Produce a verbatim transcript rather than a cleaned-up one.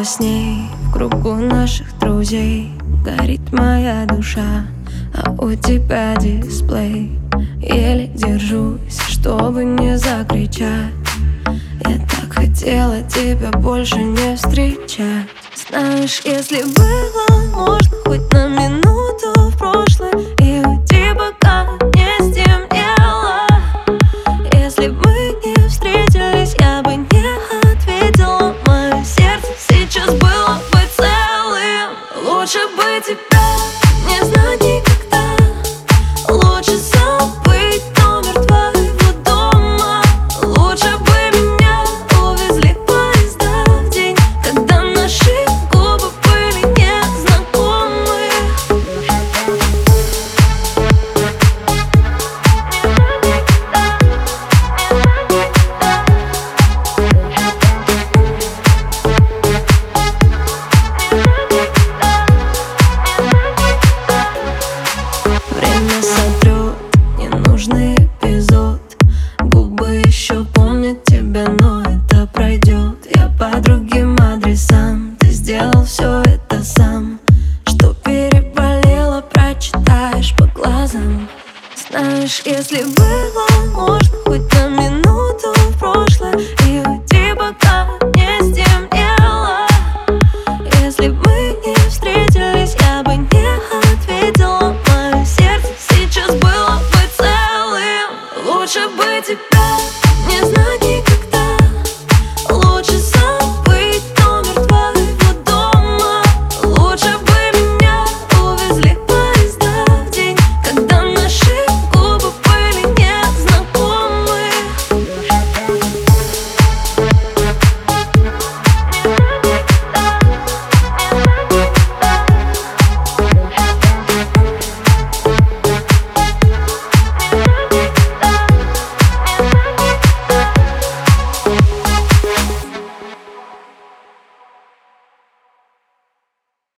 снова с ней в кругу наших друзей. Горит моя душа, а у тебя дисплей. Еле держусь, чтобы не закричать. Я так хотела тебя больше не встречать. Знаешь, если было можно хоть на минуту в прошлое и уйти, пока не стемнело. Если бы мы не встретились, я бы не ответила. Мое сердце сейчас было бы целым. Лучше бы тебя не знать никогда. Лучше забыть номер твоего дома. Лучше бы меня увезли поезда в день, когда наши губы были незнакомы. Время сотрет ненужный эпизод. Губы еще помнят тебя, но это пройдет. Я по другим адресам, ты сделал все это сам. Что переболело, прочитаешь по глазам. Знаешь, если было можно хоть на минуту в прошлое и уйти, пока